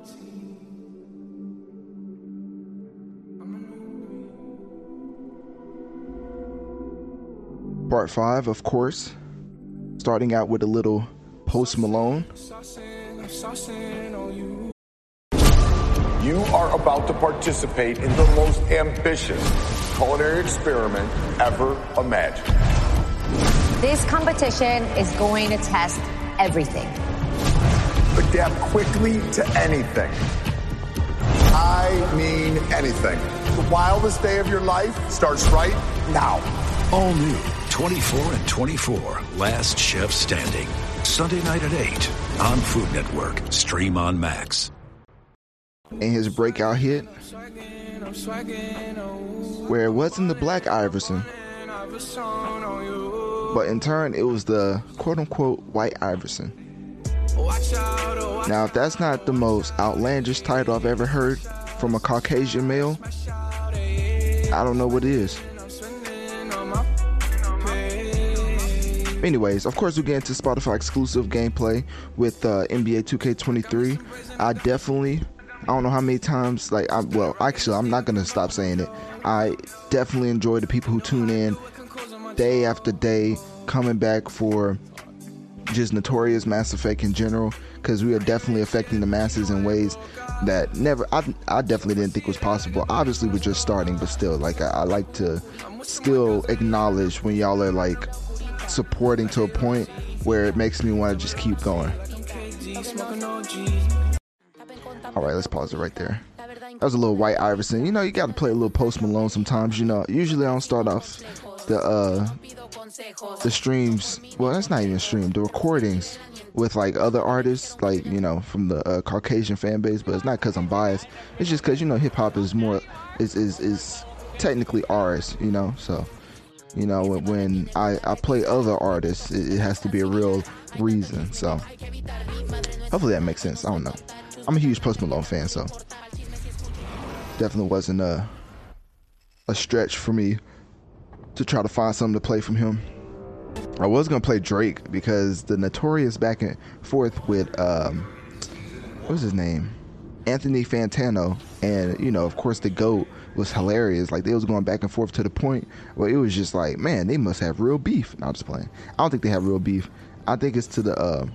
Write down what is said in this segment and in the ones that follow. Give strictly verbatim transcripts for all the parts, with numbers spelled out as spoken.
Part five, of course, starting out with a little Post Malone. You are about to participate in the most ambitious culinary experiment ever imagined. This competition is going to test everything. Adapt quickly to anything. I mean anything. The wildest day of your life starts right now. All new twenty-four and twenty-four, Last Chef Standing. Sunday night at eight on Food Network. Stream on Max. And his breakout hit, where it wasn't the Black Iverson, but in turn it was the quote-unquote White Iverson. Now, if that's not the most outlandish title I've ever heard from a Caucasian male, I don't know what is. Anyways, of course, we get into Spotify exclusive gameplay with uh, N B A two K twenty-three. I definitely, I don't know how many times, like, I, well, actually, I'm not going to stop saying it. I definitely enjoy the people who tune in day after day, coming back for just Notorious, Mass Effect in general, because we are definitely affecting the masses in ways that never, I, I definitely didn't think was possible. Obviously, we're just starting, but still, like, I, I like to still acknowledge when y'all are, like, supporting to a point where it makes me want to just keep going. All right, let's pause it right there. That was a little White Iverson. You know, you got to play a little Post Malone sometimes. You know, usually I don't start off the uh the streams. Well, that's not even a stream. The recordings with like other artists, like, you know, from the uh, Caucasian fan base. But it's not because I'm biased. It's just because, you know, hip hop is more is is is technically ours. You know, so. You know, when I, I play other artists, it, it has to be a real reason. So, hopefully that makes sense. I don't know. I'm a huge Post Malone fan, so definitely wasn't a, a stretch for me to try to find something to play from him. I was going to play Drake because the Notorious back and forth with, um, what was his name? Anthony Fantano. And, you know, of course, the GOAT was hilarious. Like, they was going back and forth to the point where it was just like, man, they must have real beef. No, I'm just playing. I don't think they have real beef. I think it's to the uh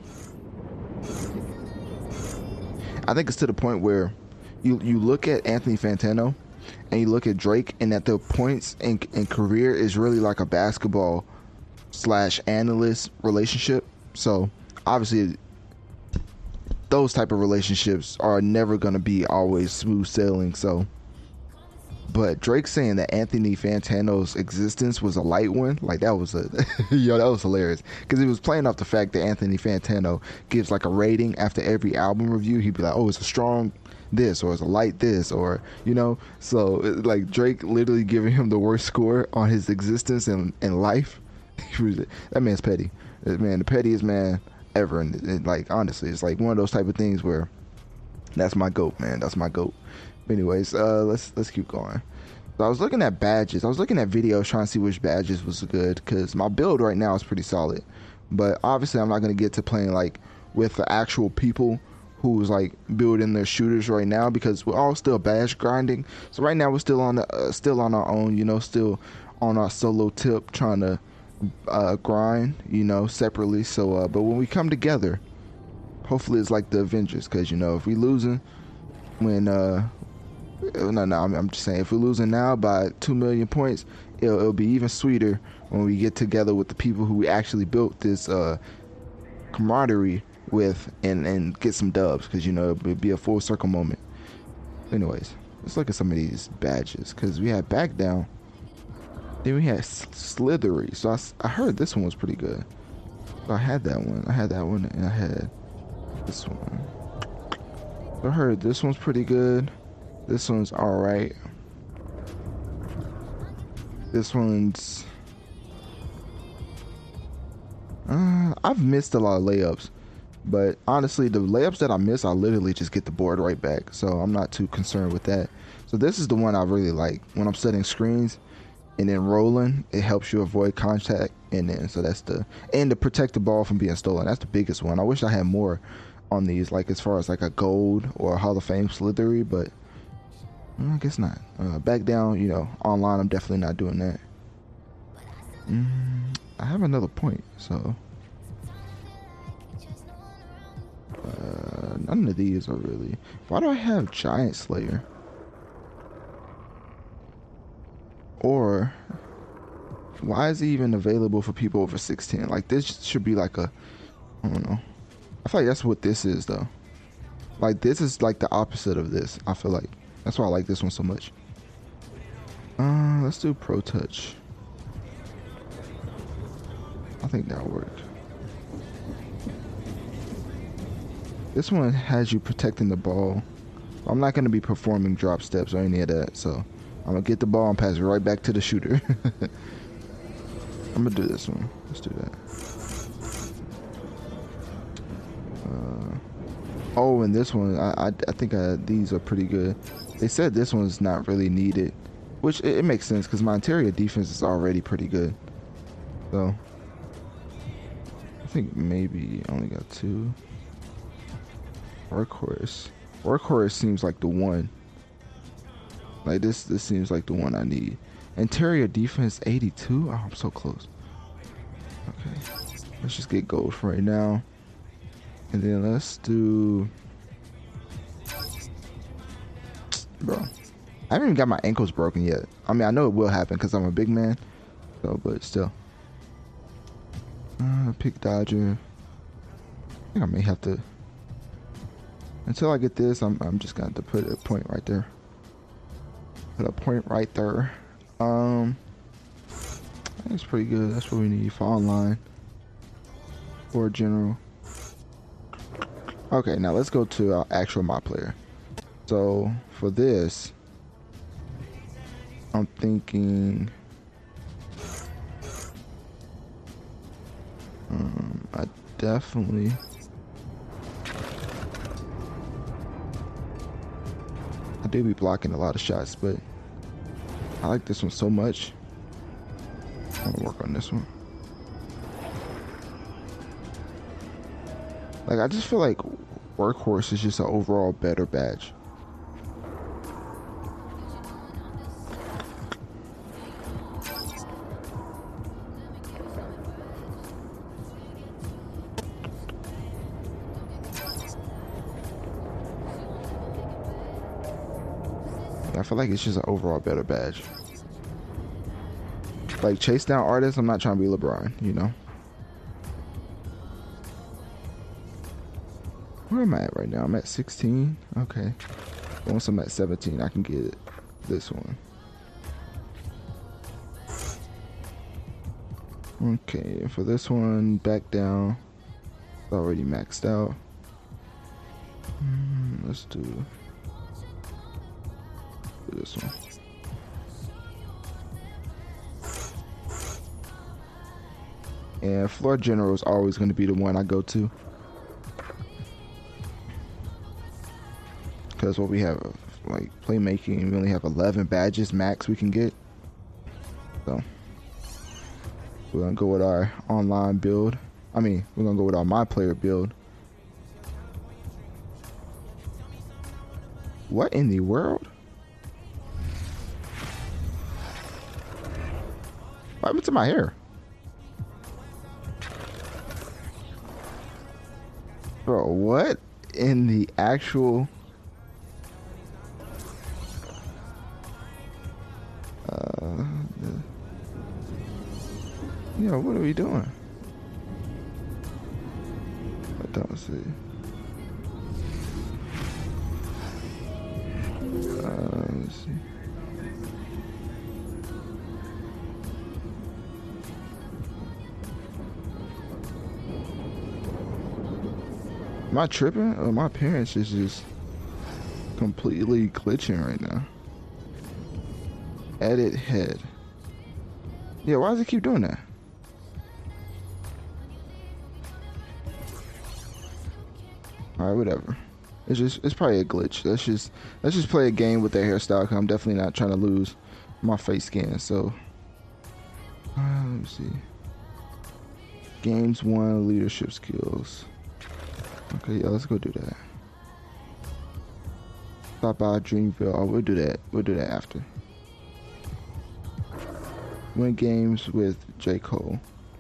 I think it's to the point where you you look at Anthony Fantano and you look at Drake, and that their points in, in career is really like a basketball slash analyst relationship. So obviously those type of relationships are never going to be always smooth sailing. So but Drake saying that Anthony Fantano's existence was a light one, like, that was a yo, that was hilarious, because he was playing off the fact that Anthony Fantano gives like a rating after every album review. He'd be like, oh, it's a strong this, or it's a light this, or, you know. So like Drake literally giving him the worst score on his existence and, and life. That man's petty. That man, the pettiest man ever. And, and like, honestly, it's like one of those type of things where that's my GOAT, man. That's my GOAT. Anyways, uh, let's let's keep going. So I was looking at badges. I was looking at videos trying to see which badges was good, because my build right now is pretty solid. But obviously, I'm not going to get to playing like with the actual people who's like building their shooters right now, because we're all still badge grinding. So right now we're still on the uh, still on our own, you know, still on our solo tip, trying to uh, grind, you know, separately. So, uh, but when we come together, hopefully it's like the Avengers, because, you know, if we losing when uh. No, no, I'm, I'm just saying, if we're losing now by two million points, it'll, it'll be even sweeter when we get together with the people who we actually built this uh, camaraderie with, and, and get some dubs, because, you know, it'll be a full circle moment. Anyways, let's look at some of these badges, because we had Back Down, then we had Slithery. So I, I heard this one was pretty good. So I had that one. I had that one, and I had this one. I heard this one's pretty good. This one's alright. This one's... Uh, I've missed a lot of layups. But honestly, the layups that I miss, I literally just get the board right back. So I'm not too concerned with that. So this is the one I really like. When I'm setting screens and then rolling, it helps you avoid contact. And then, so that's the... And to protect the ball from being stolen. That's the biggest one. I wish I had more on these, like as far as like a gold or a Hall of Fame slithery, but I guess not. Uh, back down, you know, online, I'm definitely not doing that. Mm, I have another point, so uh, none of these are really. Why do I have Giant Slayer? Or why is it even available for people over sixteen? Like this should be like a, I don't know. I feel like that's what this is though. Like this is like the opposite of this. I feel like that's why I like this one so much. Uh, let's do Pro Touch. I think that'll work. This one has you protecting the ball. I'm not going to be performing drop steps or any of that, so I'm going to get the ball and pass it right back to the shooter. I'm going to do this one. Let's do that. Uh, oh, and this one, I, I, I think I, these are pretty good. They said this one's not really needed, which it, it makes sense because my interior defense is already pretty good. So I think maybe I only got two. Workhorse. Workhorse seems like the one. Like this, this seems like the one I need. Interior defense eighty-two. Oh, I'm so close. Okay, let's just get gold for right now, and then let's do. Bro, I haven't even got my ankles broken yet. I mean, I know it will happen because I'm a big man. So, but still. Uh, pick Dodger. I think I may have to. Until I get this, I'm I'm just gonna have to put a point right there. Put a point right there. Um, I think it's pretty good. That's what we need for online or general. Okay, now let's go to our actual my player. So for this, I'm thinking. Um, I definitely. I do be blocking a lot of shots, but I like this one so much. I'm gonna work on this one. Like, I just feel like Workhorse is just an overall better badge. I feel like it's just an overall better badge. Like, chase down artists, I'm not trying to be LeBron, you know? Where am I at right now? I'm at sixteen. Okay. Once I'm at seventeen, I can get this one. Okay, for this one, back down. It's already maxed out. Mm, let's do... this one. And floor general is always going to be the one I go to, because what we have, like playmaking, we only have eleven badges max we can get. So we're gonna go with our online build. I mean, we're gonna go with our my player build. What in the world? What happened to my hair? Bro, what in the actual... Uh, the... Yo, what are we doing? I don't see. Uh, let's see. Am I tripping? Or my parents is just completely glitching right now. Edit head. Yeah, why does it keep doing that? Alright, whatever. It's just, it's probably a glitch. Let's just, let's just play a game with their hairstyle, because I'm definitely not trying to lose my face scan, so. Uh, let me see. Games one, leadership skills. Okay, yeah, let's go do that. Stop by Dreamville. Oh, we'll do that. We'll do that after. Win games with J. Cole.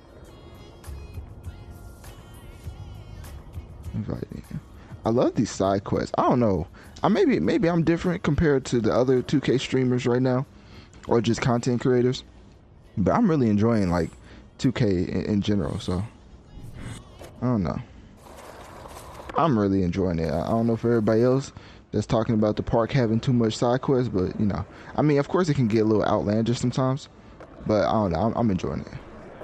Inviting. I love these side quests. I don't know. I maybe maybe I'm different compared to the other two K streamers right now, or just content creators. But I'm really enjoying like two K in, in general. So I don't know. I'm really enjoying it. I don't know for everybody else that's talking about the park having too much side quests, but you know, I mean, of course it can get a little outlandish sometimes, but I don't know. I'm, I'm enjoying it.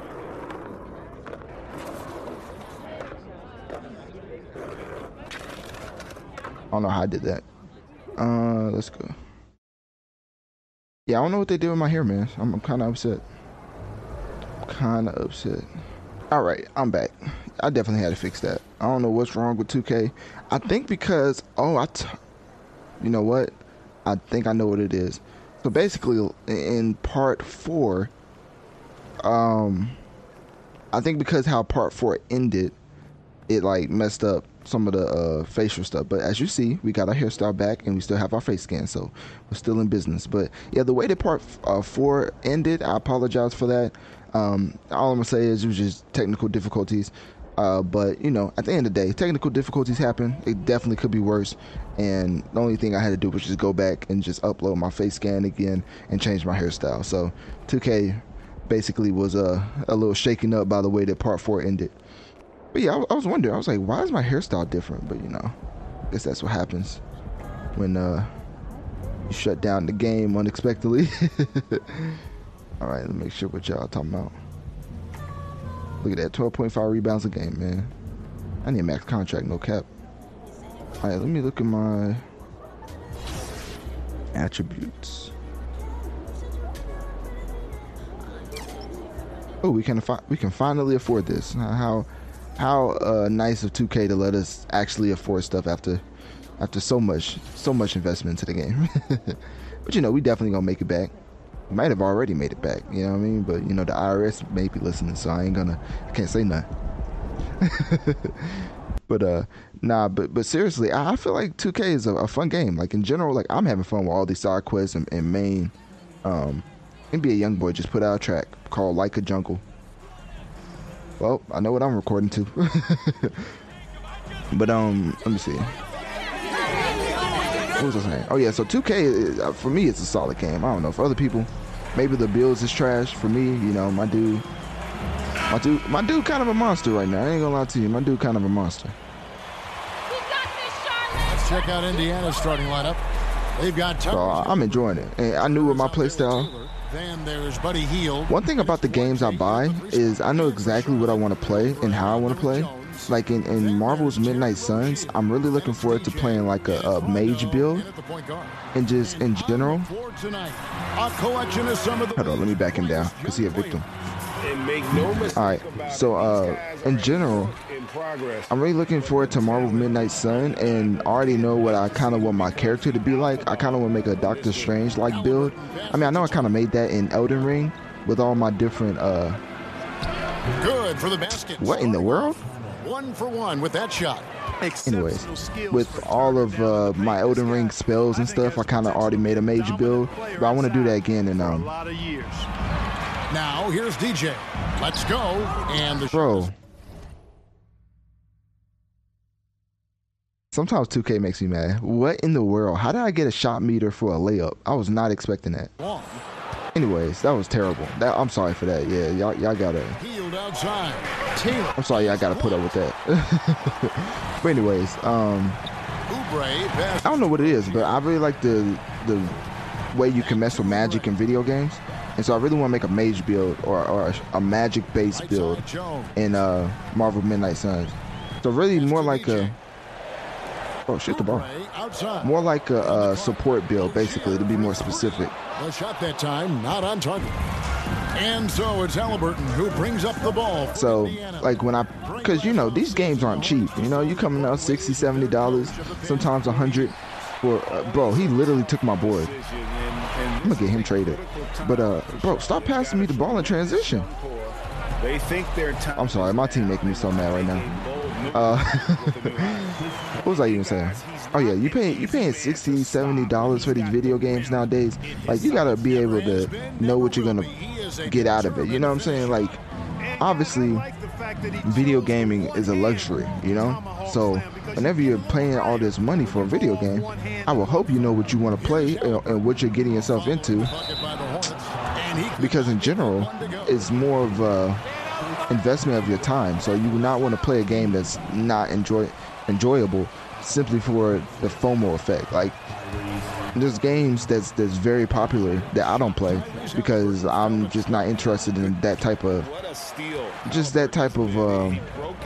I don't know how I did that. Uh, let's go. Yeah, I don't know what they did with my hair, man. I'm, I'm kind of upset. Kind of upset. All right, I'm back. I definitely had to fix that. I don't know what's wrong with two K. I think because, oh, I, t you know what? I think I know what it is. So basically, in part four, um, I think because how part four ended, it like messed up some of the uh, facial stuff. But as you see, we got our hairstyle back and we still have our face scan, so we're still in business. But yeah, the way that part uh, four ended, I apologize for that. Um, all I'm gonna say is it was just technical difficulties. Uh, but you know, at the end of the day, technical difficulties happen. It definitely could be worse. And the only thing I had to do was just go back and just upload my face scan again and change my hairstyle. So two K basically was uh, a little shaken up by the way that part four ended. But yeah, I, I was wondering. I was like, why is my hairstyle different? But you know, I guess that's what happens when uh, you shut down the game unexpectedly. All right, let me make sure what y'all talking about. Look at that, twelve point five rebounds a game, man. I need a max contract, no cap. All right, let me look at my attributes. Oh, we can we can finally afford this. How how uh, nice of two K to let us actually afford stuff after after so much so much investment into the game. But you know, we definitely gonna make it back. We might have already made it back, you know what I mean? But you know, the I R S may be listening, so I ain't gonna, I can't say nothing. But uh, nah, but but seriously, I, I feel like two K is a, a fun game. Like in general, like I'm having fun with all these side quests and, and main. Um, N B A Youngboy just put out a track called "Like a Jungle." Well, I know what I'm recording to. But um, let me see. What was I saying? Oh yeah, so two K is, uh, for me, it's a solid game. I don't know for other people, maybe the builds is trash. For me, you know, my dude, my dude, my dude, kind of a monster right now. I ain't gonna lie to you, my dude, kind of a monster. Let's check out Indiana's starting lineup. They've got. So uh, I'm enjoying it, and I knew with my playstyle. Then there's Buddy Hield. One thing about the games I buy is I know exactly what I want to play and how I want to play. Like in, in Marvel's Midnight Suns, I'm really looking forward to playing like a, a mage build, and just in general. Hold on, let me back him down because he a victim. All right, so uh, in general, I'm really looking forward to Marvel Midnight Sun, and I already know what I kind of want my character to be like. I kind of want to make a Doctor Strange-like build. I mean, I know I kind of made that in Elden Ring with all my different. Uh, Good for the basket. What in the world? One for one with that shot. Anyways, with all of uh, my Elden Ring spells and stuff, I kind of already made a mage build, but I want to do that again. And um, now here's D J. Let's go. And the bro. Sometimes two K makes me mad. What in the world? How did I get a shot meter for a layup? I was not expecting that. Anyways, that was terrible. That I'm sorry for that. Yeah, y'all y'all gotta. Outside. I'm sorry, y'all gotta put up with that. But anyways, um, I don't know what it is, but I really like the the way you can mess with magic in video games, and so I really want to make a mage build or, or a, a magic based build in uh, Marvel Midnight Suns. So really more like a oh shit the ball, more like a, a support build basically to be more specific. The shot that time not on target. And so it's Halliburton who brings up the ball. So, like when I, because you know, these games aren't cheap. You know, you coming out sixty, seventy dollars, sometimes a hundred for, uh, bro, he literally took my board. I'm gonna get him traded. But, uh, bro, stop passing me the ball in transition. They think they're time. I'm sorry, my team making me so mad right now. Uh, what was I even saying? Oh yeah, you paying you paying sixty, seventy dollars for these video games nowadays. Like, you gotta be able to know what you're gonna get out of it. You know what I'm saying? Like, obviously, video gaming is a luxury, you know? So whenever you're paying all this money for a video game, I will hope you know what you want to play and, and what you're getting yourself into, because in general, it's more of a investment of your time. So you will not want to play a game that's not enjoy enjoyable simply for the FOMO effect. Like, there's games that's that's very popular that I don't play because I'm just not interested in that type of just that type of um,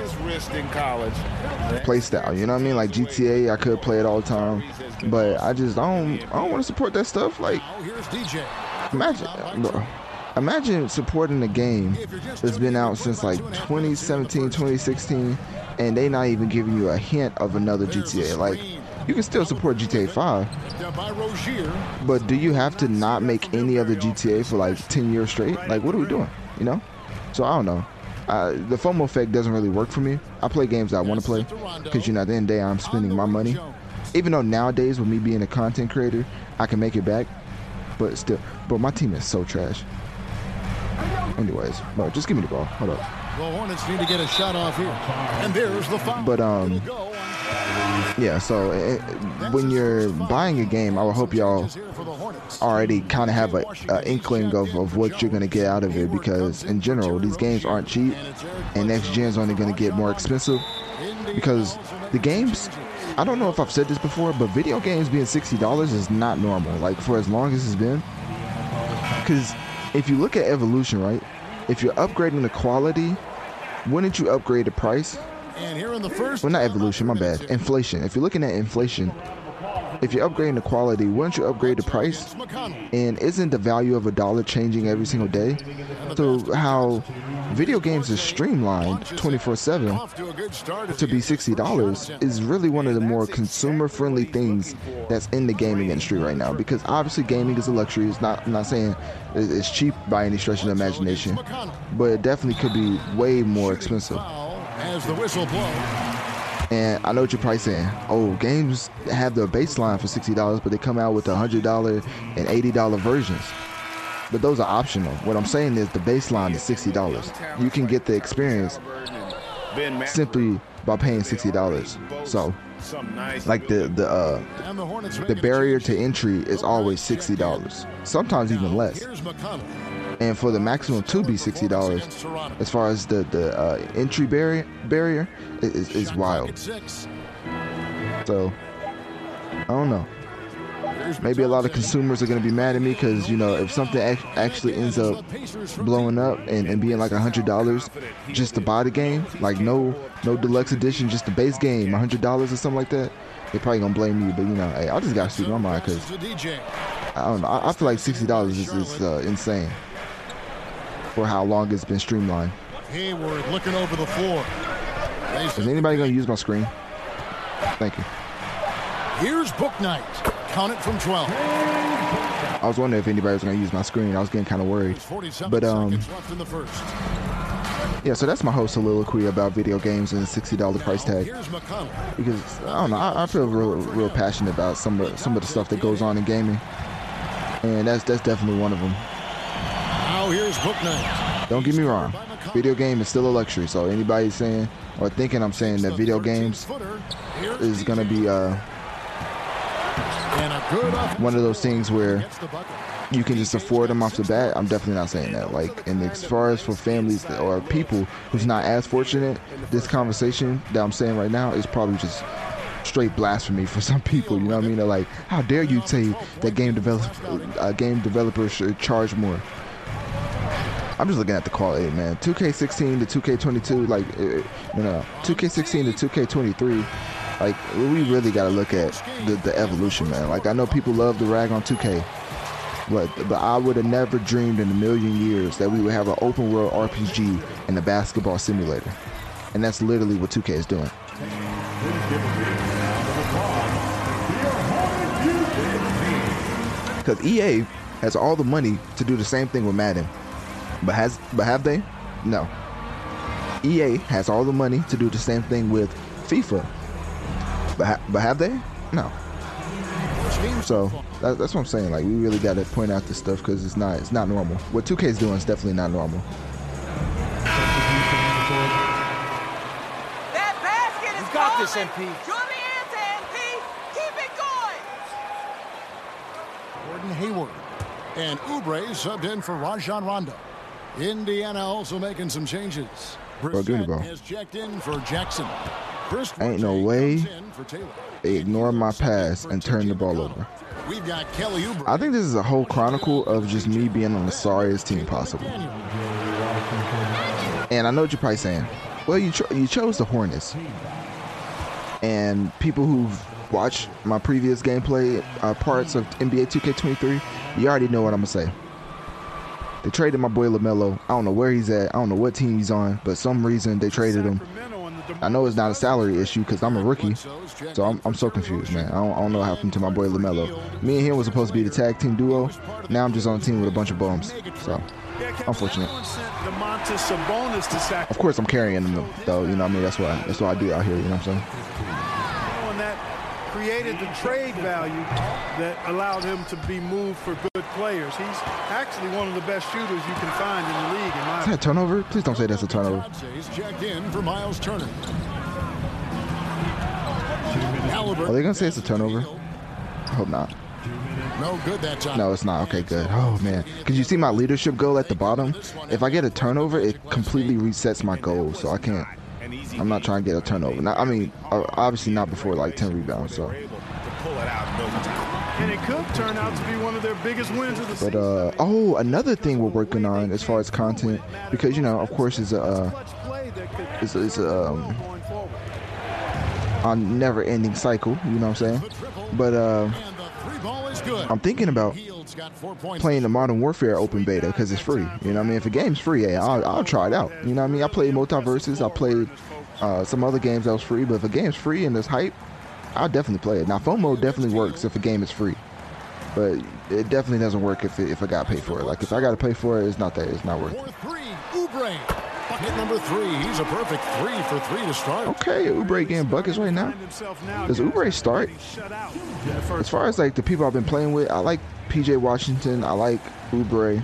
play style. You know what I mean? Like G T A, I could play it all the time, but I just I don't I don't want to support that stuff. Like, imagine, bro, imagine supporting a game that's been out since like twenty seventeen, twenty sixteen, and they not even giving you a hint of another G T A. Like, you can still support G T A five, but do you have to not make any other G T A for like ten years straight? Like, what are we doing? You know? So I don't know. Uh, the FOMO effect doesn't really work for me. I play games that I want to play because, you know, at the end of the day, I'm spending my money. Even though nowadays, with me being a content creator, I can make it back, but still, bro, my team is so trash. Anyways, bro, just give me the ball. Hold up. The Hornets need to get a shot off here, and there's the foul. But um, yeah. So it, when you're buying a game, I would hope y'all already kind of have a, a inkling of, of what you're gonna get out of it, because in general, these games aren't cheap, and next gen's only gonna get more expensive because the games. I don't know if I've said this before, but video games being sixty dollars is not normal. Like, for as long as it's been, because if you look at Evolution, right? If you're upgrading the quality, wouldn't you upgrade the price? And here in the first, well, not evolution, my bad. Inflation. If you're looking at inflation, if you're upgrading the quality, wouldn't you upgrade the price? And isn't the value of a dollar changing every single day? So how video games is streamlined twenty-four seven to be sixty dollars is really one of the more consumer-friendly things that's in the gaming industry right now. Because obviously gaming is a luxury. It's not, I'm not saying it's cheap by any stretch of the imagination, but it definitely could be way more expensive. As the whistle blows. And I know what you're probably saying. Oh, games have their baseline for sixty dollars, but they come out with one hundred dollars and eighty dollars versions. But those are optional. What I'm saying is the baseline is sixty dollars. You can get the experience simply by paying sixty dollars. So, like the the uh, the barrier to entry is always sixty dollars. Sometimes even less. And for the maximum to be sixty dollars, as far as the the uh, entry barrier barrier is, is wild. So I don't know. Maybe a lot of consumers are going to be mad at me because, you know, if something ac- actually ends up blowing up and, and being like one hundred dollars just to buy the game, like no no deluxe edition, just the base game, one hundred dollars or something like that, they're probably going to blame me. But, you know, hey, I just got to speak my mind because, I don't know, I, I feel like sixty dollars is, is uh, insane for how long it's been streamlined. Hayward looking over the floor. Is anybody going to use my screen? Thank you. Here's Bouknight. Count it from twelve. I was wondering if anybody was going to use my screen. I was getting kind of worried. But, um, yeah, so that's my whole soliloquy about video games and the sixty dollars price tag. Because, I don't know, I, I feel real real passionate about some of, some of the stuff that goes on in gaming. And that's, that's definitely one of them. Now here's Bouknight. Don't get me wrong. Video game is still a luxury. So anybody saying or thinking I'm saying that video games is going to be uh, one of those things where you can just afford them off the bat, I'm definitely not saying that. Like, and as far as for families or people who's not as fortunate, this conversation that I'm saying right now is probably just straight blasphemy for some people. You know what I mean? They're like, how dare you say that game develop uh, game developers should charge more? I'm just looking at the quality, man. two K sixteen to two K twenty-two, like, you know, two K sixteen to two K twenty-three. Like, we really got to look at the, the evolution, man. Like, I know people love to rag on two K, but but I would have never dreamed in a million years that we would have an open world R P G and a basketball simulator. And that's literally what two K is doing. Because E A has all the money to do the same thing with Madden. But has but have they? No. E A has all the money to do the same thing with FIFA, but ha- but have they? No. So that, that's what I'm saying. Like, we really got to point out this stuff because it's not it's not normal. What two K is doing is definitely not normal. That basket is You got falling. this, M P. You're the answer, M P. Keep it going. Gordon Hayward. And Oubre subbed in for Rajon Rondo. Indiana also making some changes. Bro, give me the ball. Brissett has checked in for Jackson. Chris Ain't no Boucher way comes in for Taylor. they ignored my pass and turned the ball over. We've got Kelly Oubre. I think this is a whole chronicle of just me being on the sorriest team possible. And I know what you're probably saying. Well, you cho- you chose the Hornets. And people who've watched my previous gameplay uh, parts of N B A two K twenty-three, you already know what I'm going to say. They traded my boy LaMelo. I don't know where he's at. I don't know what team he's on, but some reason they traded him. I know it's not a salary issue because I'm a rookie, so I'm, I'm so confused, man. I don't, I don't know what happened to my boy LaMelo. Me and him was supposed to be the tag team duo. Now I'm just on a team with a bunch of bums. So, unfortunate. Of course, I'm carrying him though. You know what I mean? That's what I, that's what I do out here. You know what I'm saying? Created the trade value that allowed him to be moved for good players. He's actually one of the best shooters you can find in the league. In my Is that a turnover? Please don't say that's a turnover. He's checked in for Miles Turner. Are they gonna say it's a turnover? I hope not. No good that time. No, it's not. Okay, good. Oh man, because you see my leadership goal at the bottom. If I get a turnover, it completely resets my goal, so I can't. I'm not trying to get a turnover. Now, I mean, obviously not before like ten rebounds. So. And it could turn out to be one of their biggest wins of the But season. uh, oh, another thing we're working on as far as content, because you know, of course, it's a uh, it's, it's a um, a never-ending cycle. You know what I'm saying? But uh, I'm thinking about playing the Modern Warfare open beta because it's free. You know what I mean? If a game's free, hey, I'll, I'll try it out. You know what I mean? I played Multiverses. I played uh, some other games that was free. But if a game's free and there's hype, I'll definitely play it. Now, FOMO definitely works if a game is free. But it definitely doesn't work if it, if I got to pay for it. Like, if I got to pay for it, it's not that. It's not worth it. Three, Oubre. Bucket number three. He's a perfect three for three to start. Okay, Oubre getting buckets right now. Does Oubre start? As far as like the people I've been playing with, I like P J Washington. I like Oubre.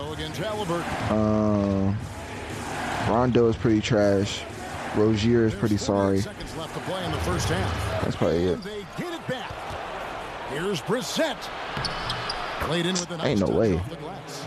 Uh, Rondo is pretty trash. Rozier is pretty sorry. That's probably it. Here's Brissett. Ain't no way.